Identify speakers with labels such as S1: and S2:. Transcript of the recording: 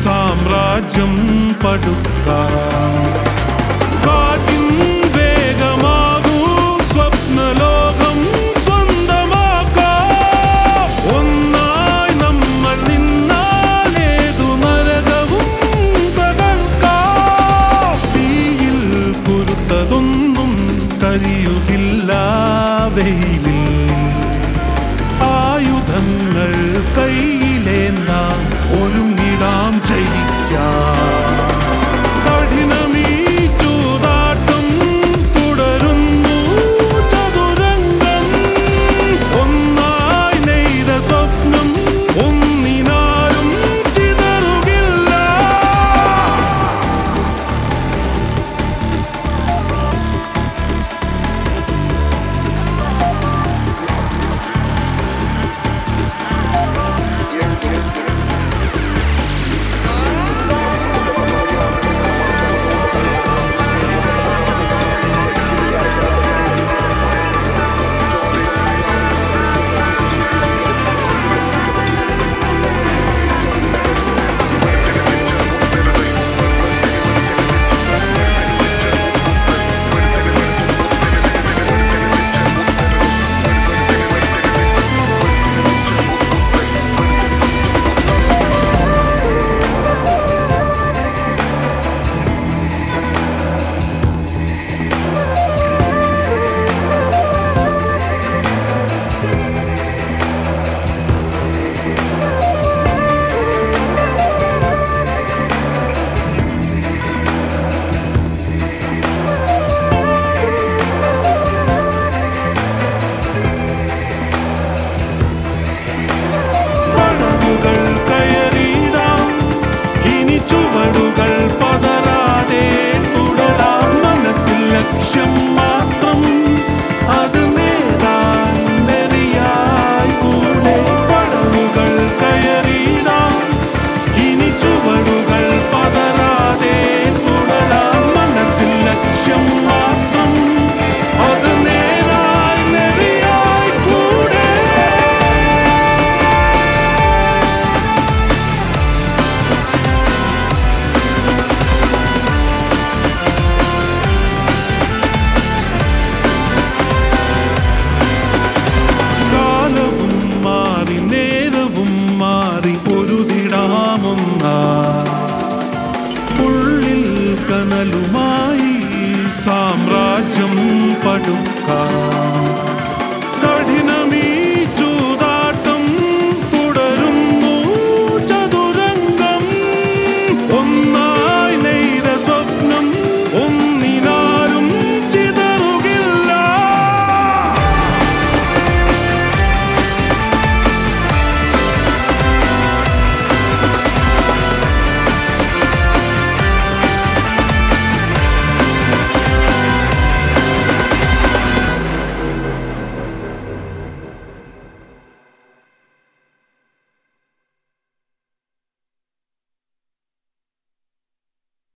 S1: സാമ്രാജ്യം പടുക്കാം. കാറ്റിൻ വേഗമാകൂ സ്വപ്നലോകം സ്വന്തമാക്കാം. ഒന്നായി നമ്മൾ നിന്നാലേതു നരകവും തകർക്കാം. തീയിൽ കുരുത്തതൊന്നും കരിയുകില്ല വെയിലിൽ. ആയുധങ്ങൾ കയ്യിലേന്താം, ഒരുങ്ങിടാം ജയിക്കാം. കഠിനമീ ചൂതാട്ടം തുടരുന്നു ചതുരംഗം. ഒന്നായി നെയ്ത സ്വപ്നം ഒന്നിനാലും ചിതറുകില്ല. ചുവടുകൾ പതറാതെ തുടരാം. മനസ്സിൽ ലക്ഷ്യം മാത്രം, അത് നേടാൻ നെറിയായി കൂടെ. പടവുകൾ കയറിടാം, ഇനി ചുവടുകൾ പതറാതെ തുടരാം. മനസ്സിൽ ലക്ഷ്യം മാത്രം, അത് നേടാൻ നെറിയായി കൂടെ. നേരവും മാറി ഉള്ളിൽ കനലുമായി സാമ്രാജ്യം പടുക്കാം.